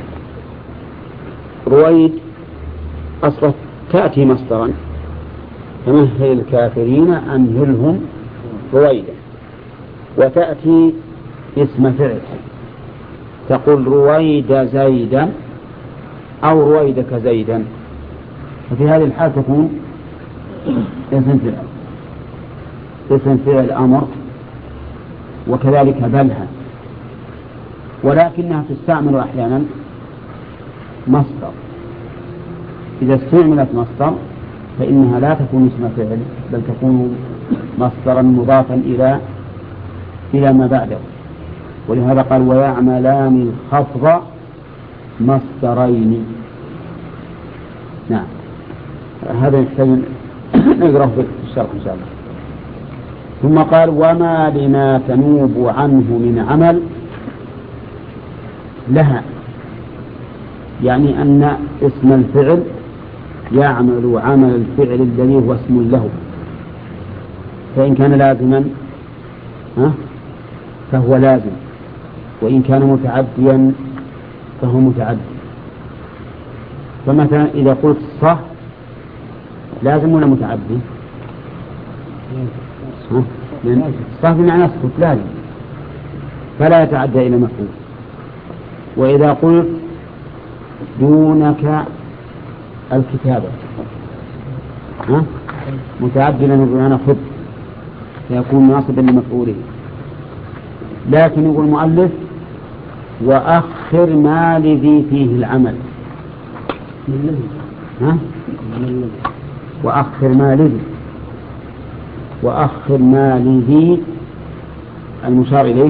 Speaker 1: رويد أصلا تأتي مصدرا فمهل الكافرين أمهلهم رويدا، وتأتي اسم فعل تقول رويد زيدا أو رويدك زيدا، ففي هذه الحال تكون اسم فعل اسم فعل أمر. وكذلك بلها، ولكنها تستعمل أحيانا مصدر. إذا استعملت مصدر فإنها لا تكون اسم فعل بل تكون مصدرا مضافا إلى إلى ما بعده. ولهذا قال ويعملان الخفض مصدرين. نعم. هذا يحتاج نقرأه في الشرح إن شاء الله. ثم قال وما لما تنوب عنه من عمل لها، يعني أن اسم الفعل يعمل عمل الفعل الذي هو اسم له، فإن كان لازما فهو لازم، وإن كان متعديا فهو متعدي. فمثلا إذا قلت صح لازم ولا متعدي؟ صح بمعنى اسكت لازم، فلا يتعدى إلى مفعول. وإذا قلت دونك الكتابة ها متعدلا بمعنى خذ سيكون ناصبا لمفعوله. لكن يقول المؤلف وأخر ما لذي فيه العمل ها؟ وأخر ما لذي وأخر ما لذي المشار إليه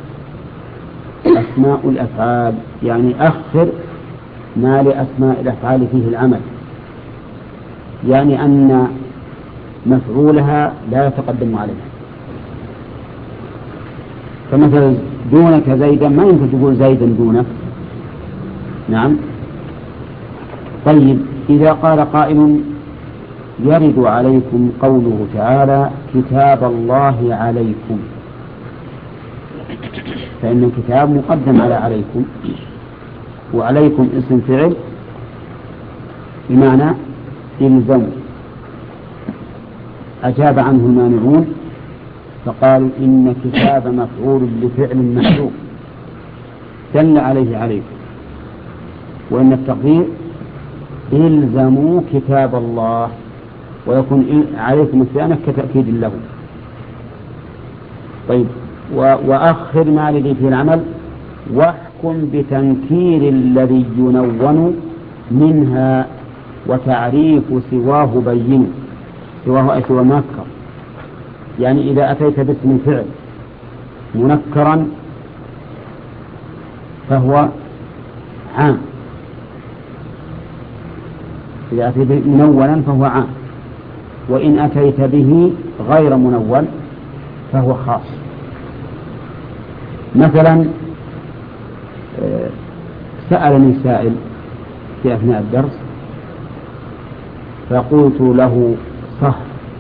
Speaker 1: أسماء الأفعال، يعني أخر ما لأسماء الأفعال فيه العمل، يعني أن مفعولها لا يتقدم عليها. فمثلا دونك زيدا ما يمكن تقول زيدا دونك. نعم. طيب إذا قال قائل يرد عليكم قوله تعالى كتاب الله عليكم، فإن الكتاب مقدم على عليكم، وعليكم اسم فعل بمعنى إلزم. أجاب عنه المانعون فقالوا إن كتاب مفعول لفعل محذوف دل عليه عليكم، وإن التقدير إلزموا كتاب الله، ويكون عليكم الثاني كتأكيد له. طيب وأخر ما لذي في العمل واحكم بتنكير الذي ينون منها وتعريف سواه بين. سواه أي سوى منكر، يعني إذا أتيت باسم فعل منكرا فهو عام، إذا أتيت منونا فهو عام، وإن أتيت به غير منون فهو خاص. مثلا سألني سائل في أثناء الدرس فقلت له صح،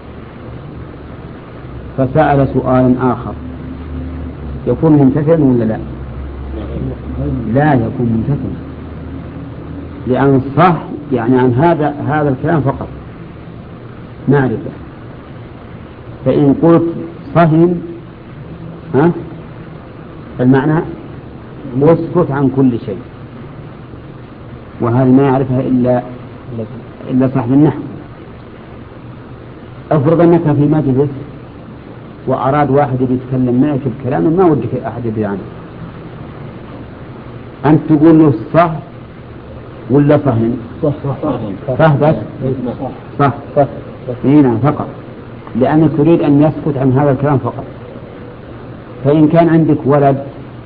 Speaker 1: فسأل سؤالا آخر، يكون ممتثلا ولا لا؟ لا يكون ممتثلا، لأن صح يعني عن هذا هذا الكلام فقط معرفة. فإن قلت صهم ها المعنى واسكت عن كل شيء، وهذا ما يعرفها إلا إلا صاحب النحو. أفرض أنك في مجلس وأراد واحد يتكلم معك بكلام ما ودك أحد يدري عنه، أنت تقول له صح ولا فهم؟
Speaker 2: صح
Speaker 1: صح بس صح صح هنا فقط، لأنك تريد أن يسكت عن هذا الكلام فقط. فإن كان عندك ولد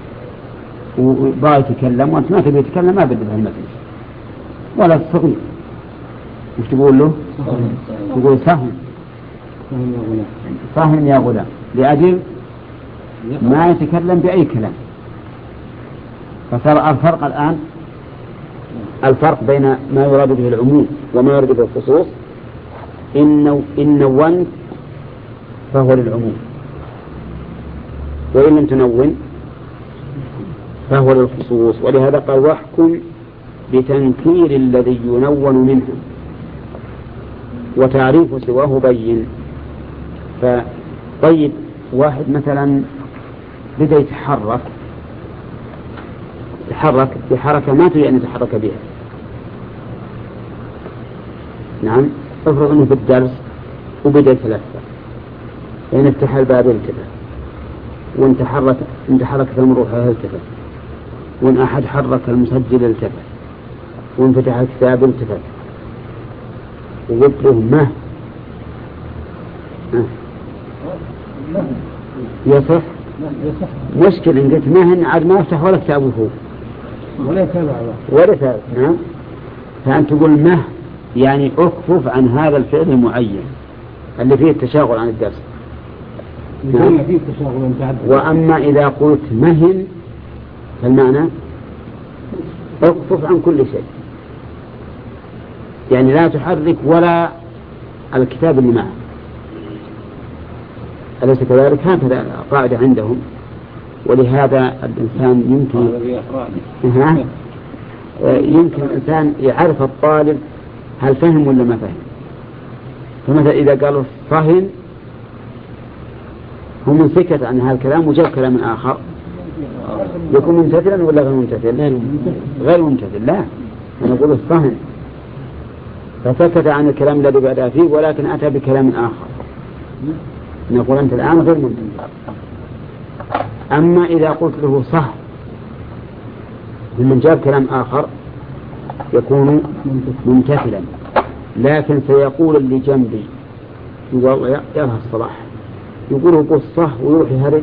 Speaker 1: وبغى يتكلم وأنت ما تبي تتكلم ما بدي بهالمجلس، ولد صغير وش تقول له؟ تقول فهم فهم يا غلام، لأجل ما يتكلم بأي كلام. فصار الفرق الآن الفرق بين ما يراد به العموم وما يراد به الخصوص، إن إن نونت فهو للعموم، وإن لم تنون فهو للخصوص. ولهذا قال واحكم بتنكير الذي ينون منه وتعريف سواه بين. فطيب واحد مثلا بدأ يتحرك يتحرك بحركة ما تريد أن يتحرك بها. نعم. افرض أنه في الدرس وبدأ يتلفت، يعني افتح الباب التفت، وان تحرك ان تحركت المروحة التفت، وان أحد حرك المسجل التفت، وان فتح الكتاب التفت، وقلت له ما يصح مشكلة إن قلت ما هن عاد ما يفتح ولا كتابه فوق
Speaker 2: ولا يتابع
Speaker 1: ولا يتابع. نعم. فأنت تقول ما يعني أكفف عن هذا الفعل المعين اللي فيه التشاغل عن الدرس.
Speaker 2: نعم. فيه تشاغل.
Speaker 1: وأما إذا قلت مهن فالمعنى أكفف عن كل شيء، يعني لا تحرك ولا الكتاب اللي معه. أليس كذلك؟ هكذا قاعدة عندهم. ولهذا الإنسان يمكن يمكن الإنسان يعرف الطالب هل فهم ولا ما فهم. فمثلا إذا قالوا فهم هو من سكت عن هذا الكلام وجاب كلام آخر يكون ممتثلا ولا غير ممتثل؟ غير ممتثل. لا، أنا أقول الصهن فسكت عن الكلام الذي بدأ فيه ولكن أتى بكلام آخر، نقول أنت الآن غير ممتثل. أما إذا قلت له صح ومن جاب كلام آخر يكون ممتثلا، لكن سيقول اللي جنبي يقول يا الصلاح يقول هو صح ويروح يهرج.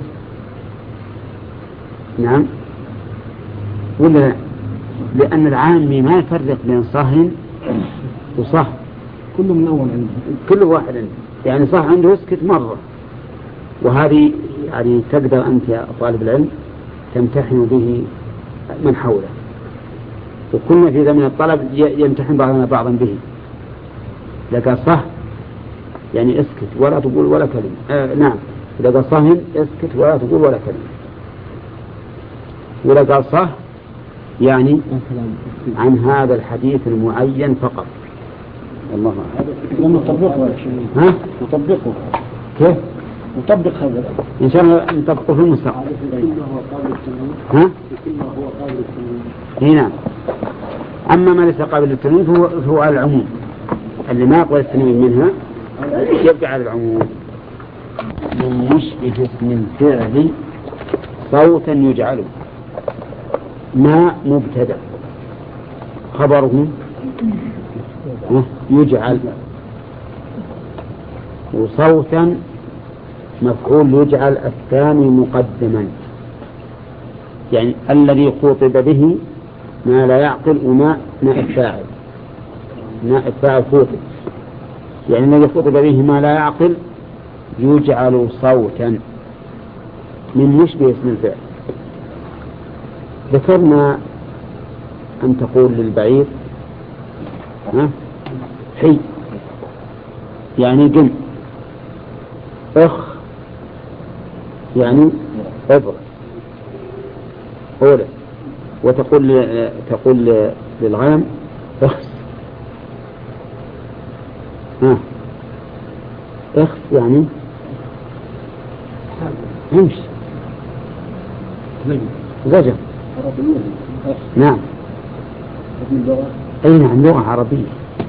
Speaker 1: نعم ولا لا؟ لأن العامي ما يفرق بين صهن وصح،
Speaker 2: كله من أول عنده،
Speaker 1: كل واحد عنده، يعني صح عنده اسكت مرة، وهذه يعني تقدر أنت يا طالب العلم تمتحن به من حوله، وكنا في زمن الطلب يمتحن بعضنا بعضا به. لك صح يعني اسكت ولا تقول ولا كلمة. آه نعم، إذا قال صهن اسكت ولا تقول ولا كلمة، ولا قال صح يعني عن هذا الحديث المعين فقط. الله أعلم.
Speaker 2: نطبقه
Speaker 1: ها؟
Speaker 2: نطبقه
Speaker 1: كيف؟
Speaker 2: نطبق هذا
Speaker 1: إن شاء الله نطبقه في المستقبل. ها؟ هنا. أما ما ليس قابل للتنوين فهو, فهو على العموم، اللي ما يقبل التنوين منها يبقى على العموم. من مشبه اسم الفعل صوتا يجعله، ما مبتدأ خبره يجعل، وصوتا مفعول يجعل الثاني مقدما، يعني الذي خاطب به ما لا يعقل وما نائب فاعل، نائب فاعل خاطب، يعني الذي خاطب به ما لا يعقل يجعل صوتا من مشبه اسم الفعل. ذكرنا أن تقول للبعير ها حي يعني قم، اخ يعني ابر أولى، وتقول تقول للغنم اخس، ها اخس يعني امشي زجر. نعم أي نعم لغة عربية.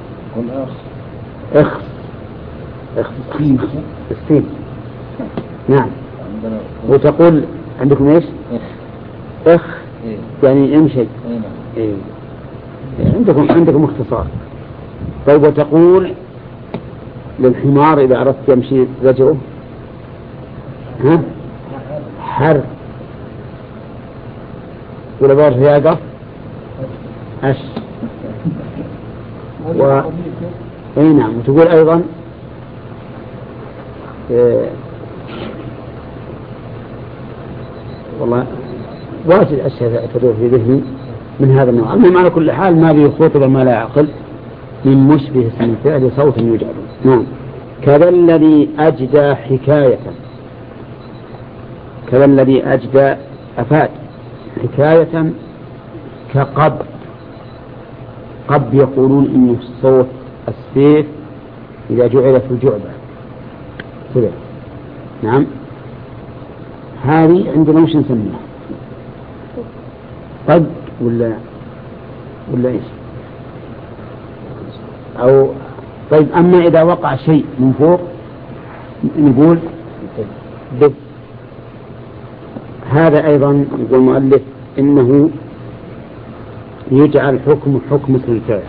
Speaker 1: اخس اخس السين. نعم. وتقول عندكم ايش؟ اخ يعني امشي. إيه. عندكم عندكم اختصار. طيب وتقول للحمار إذا أردت يمشي زجره ها حر، ولا بار رياضة أش و... أي نعم. وتقول أيضا إيه... والله واجد أشياء تدور في ذهني من هذا النوع. المهم على كل حال ما بيخاطب ما لا يعقل من مشبه اسم الفعل صوت يجعل. نعم. كذا الذي أجدى حكاية، كذا الذي أجدى أفاد حكاية كقب. قب يقولون إنه صوت السيف إذا جعل في الجعبة كذا. نعم. هذه عندنا وش نسميها؟ قب ولا ولا إيش؟ أو طيب أما إذا وقع شيء من فوق نقول دب. هذا أيضا يقول المؤلف إنه يجعل حكم حكم اسم الفعل.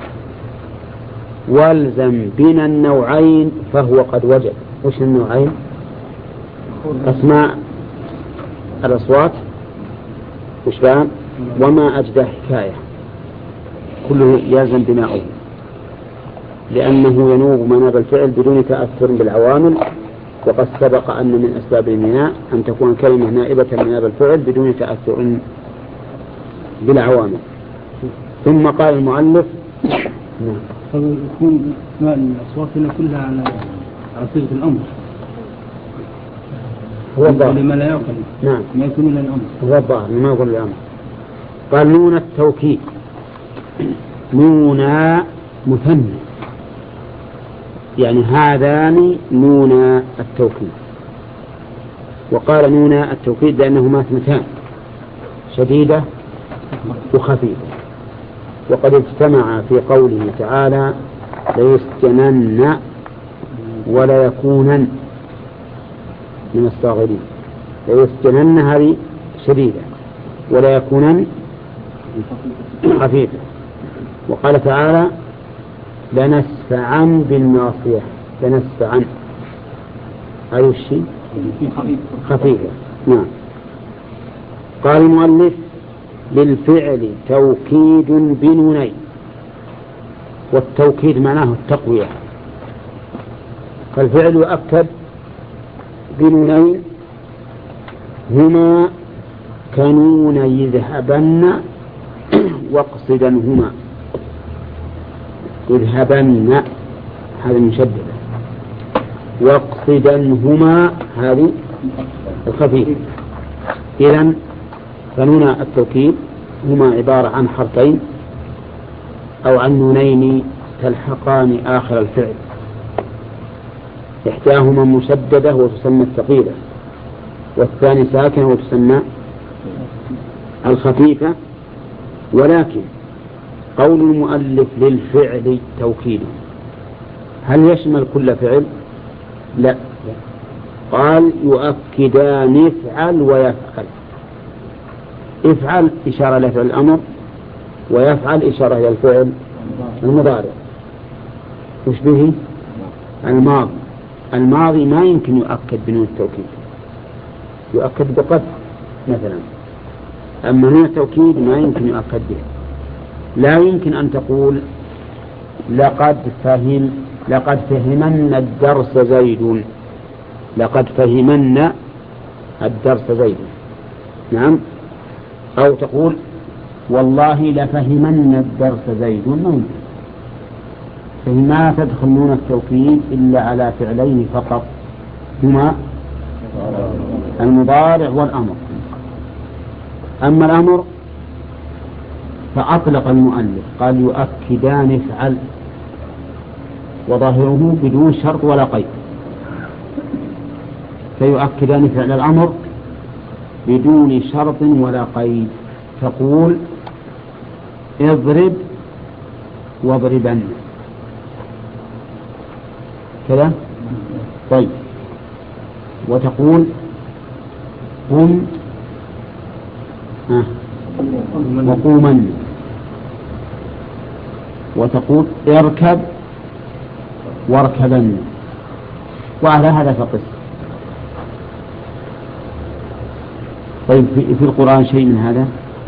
Speaker 1: والزم بنا النوعين فهو قد وجد. وش النوعين؟ أسماء الأصوات وشبان وما أجدى حكاية، كله يلزم بناؤه، لأنه ينوب مناب الفعل بدون تأثر بالعوامل. وقد سبق أن من أسباب الميناء أن تكون كلمة نائبة مناب الفعل بدون تأثر بالعوامل. ثم قال المؤلف
Speaker 2: نعم يكون أسماء الأصوات هنا كلها على على صيغة الأمر،
Speaker 1: هو الظاهر
Speaker 2: لما لا يعقل.
Speaker 1: نعم
Speaker 2: ما يكون إلا الأمر،
Speaker 1: هو الظاهر ما يقول الأمر. قال نون التوكيد، نونا مثنى، يعني هذان نون التوكيد. وقال نون التوكيد لأنهما اثنتان شديدة وخفيفة، وقد اجتمع في قوله تعالى ليسجنن ولا يكونن من الصاغرين. ليسجنن هذه شديدة ولا يكونن خفيفة. وقال تعالى لنسفعن بالناصية. لنسفعن هذا الشيء خفيفة. نعم. قال المؤلف للفعل توكيد بنونين، والتوكيد معناه التقوية، فالفعل يؤكد بنونين هما كنون يذهبن واقصدنهما. يذهبن هذه مشددة، واقصدنهما هذه الخفيفة. إذن فنون التوكيد هما عبارة عن حرفين أو عن نونين تلحقان آخر الفعل، إحداهما مشددة وتسمى الثقيلة، والثاني ساكنة وتسمى الخفيفة. ولكن قول المؤلف للفعل توكيد هل يشمل كل فعل؟ لا، قال يؤكدان افعل ويفعل. افعل إشارة إلى فعل الأمر، ويفعل إشارة إلى الفعل المضارع. وش به؟ الماضي. الماضي ما يمكن يؤكد بنون التوكيد، يؤكد بقد مثلا، أما نون التوكيد ما يمكن يؤكد به. لا يمكن أن تقول لقد فهم لقد فهمن الدرس زيد. لقد فهمن الدرس زيد. نعم. أو تقول والله لفهمن الدرس زيد. ما يمكن، فما تدخل نون التوكيد إلا على فعلين فقط، هما المضارع والأمر. أما الأمر فأطلق المؤلف قال يؤكدان افعل، وظاهره بدون شرط ولا قيد، فيؤكدان فعل الأمر بدون شرط ولا قيد. تقول اضرب واضربن كذا. طيب. وتقول قم وقومن. وتقول اركب واركبن. وعلى هذا فقس. طيب في القرآن شيء من هذا؟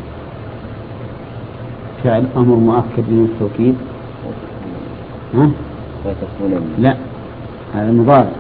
Speaker 1: فعل أمر مؤكد من التوكيد؟ ها؟ لا، هذا مضارع.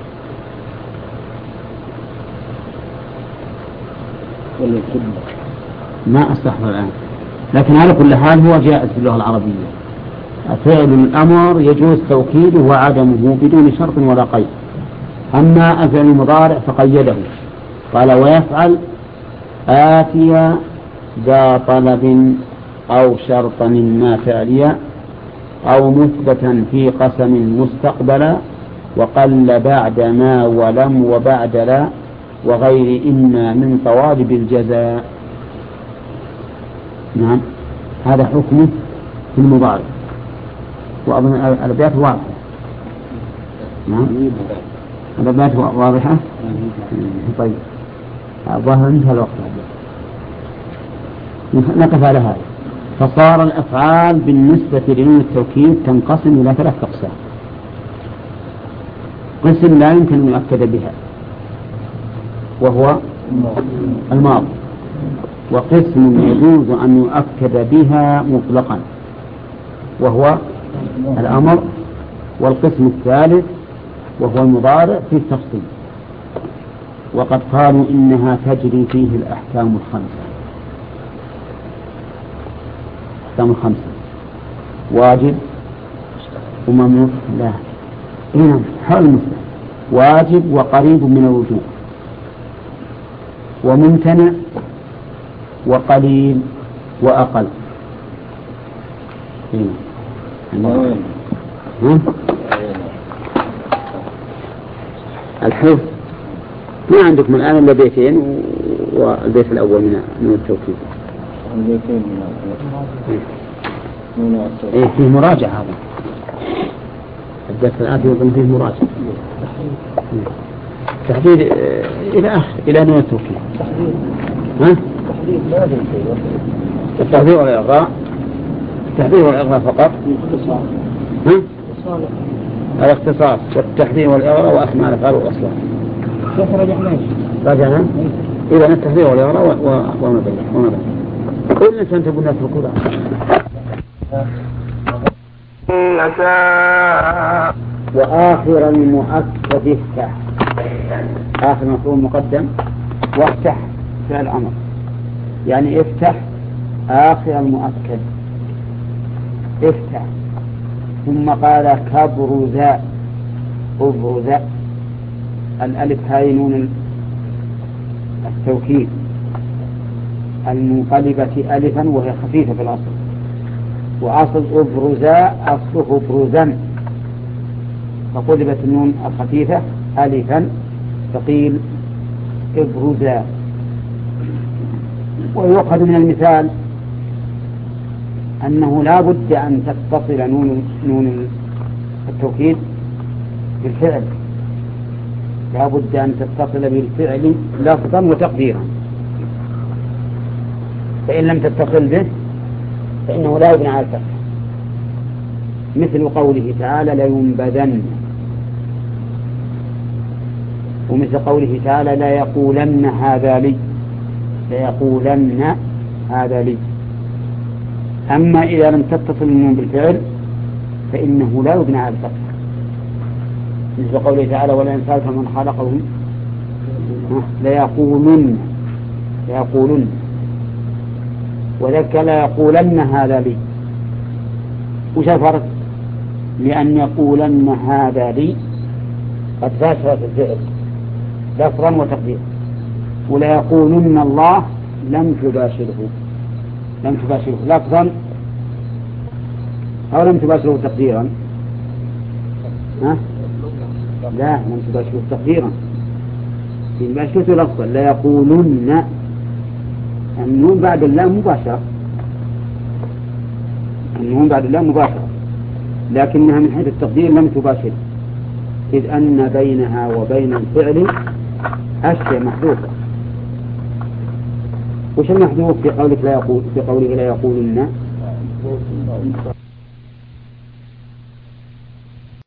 Speaker 1: ما أستحضر الآن، لكن على كل حال هو جائز في اللغة العربية. فعل الأمر يجوز توكيده وعدمه بدون شرط ولا قيد. أما الفعل المضارع فقيده، قال ويفعل آتيا ذا طلب أو شرطا ما فعليا أو مثبتا في قسم مستقبلا وقل بعد ما ولم وبعد لا وغير إما من طوالب الجزاء. نعم. هذا حكمه في المضارع، وأظن الأبيات واضحة. نعم. الأبيات واضحة. طيب الظاهر انتهى الوقت، نقف على هذا. فصار الأفعال بالنسبة لنون التوكيد تنقسم إلى ثلاث أقسام. قسم لا يمكن أن يؤكد بها وهو الماضي، وقسم يجوز أن يؤكد بها مطلقا وهو الأمر، والقسم الثالث وهو المضارع في التفصيل. وقد قالوا إنها تجري فيه الأحكام الخمسة. الأحكام الخمسة واجب وممنوع لا إنه حال المسلم واجب وقريب من الوجوب وممتنع وقليل وأقل. هنا الحفظ ما عندكم الآن إلا بيتين و... والبيت الأول من من التوكيد.
Speaker 3: البيتين من من
Speaker 1: إيه فيه مراجعة هذا. الدرس الآتي يظن فيه مراجعة. تحديد إلى آخر إلى نوع التوكيد. ها؟ التحديد والإلغاء. التحديد والإلغاء فقط. ها؟ الاختصاص والتحديد والإلغاء وأسماء الأفعال والأصلاح.
Speaker 2: كيف رجعناش؟
Speaker 1: رجعنا؟ إذا التحديد والإلغاء وما بين وما بين. كل إنسان تقول ناس القرآن. وآخر المؤكد افتح. آخر مفعول مقدم وافتح فعل أمر، يعني افتح آخر المؤكد افتح. ثم قال كبرزاء أبرزاء، الألف هاي نون التوكيد المنقلبة ألفا وهي خفيفة في الأصل، وأصل أبرزاء أصله بروزا، فقلبت النون الخفيفة ألفا فقيل إبرزاء. ويؤخذ من المثال أنه لا بد أن تتصل نون نون التوكيد بالفعل، لا بد أن تتصل بالفعل لفظا وتقديرا، فإن لم تتصل به فإنه لا يبنى على الفتح، مثل قوله تعالى لينبذن، ومثل قوله تعالى لا يقولن هذا لي، لا يقولن هذا لي. أما إذا لم تتصل النون بالفعل فإنه لا يبنى على الفتح، مثل قوله تعالى ولا ينسى فمن خلقهم ليقولن ليقولن، وذلك لا يقولن هذا لي. وش الفرق؟ لأن يقولن هذا لي قد باشرت الفعل لفظا وتقديرا، ولا يقولن الله لم تباشره لم تباشره لفظا أو لم تباشره تقديرا. ها؟ لا لم تباشره تقديرا، تباشرته لفظا. لا يقولن النون بعد اللام مباشرة، النون بعد اللام مباشرة، لكنها من حيث التقدير لم تباشر، إذ أن بينها وبين الفعل أشياء محذوفة. وش المحذوف في قولك لا يقول في قوله لا يقولن؟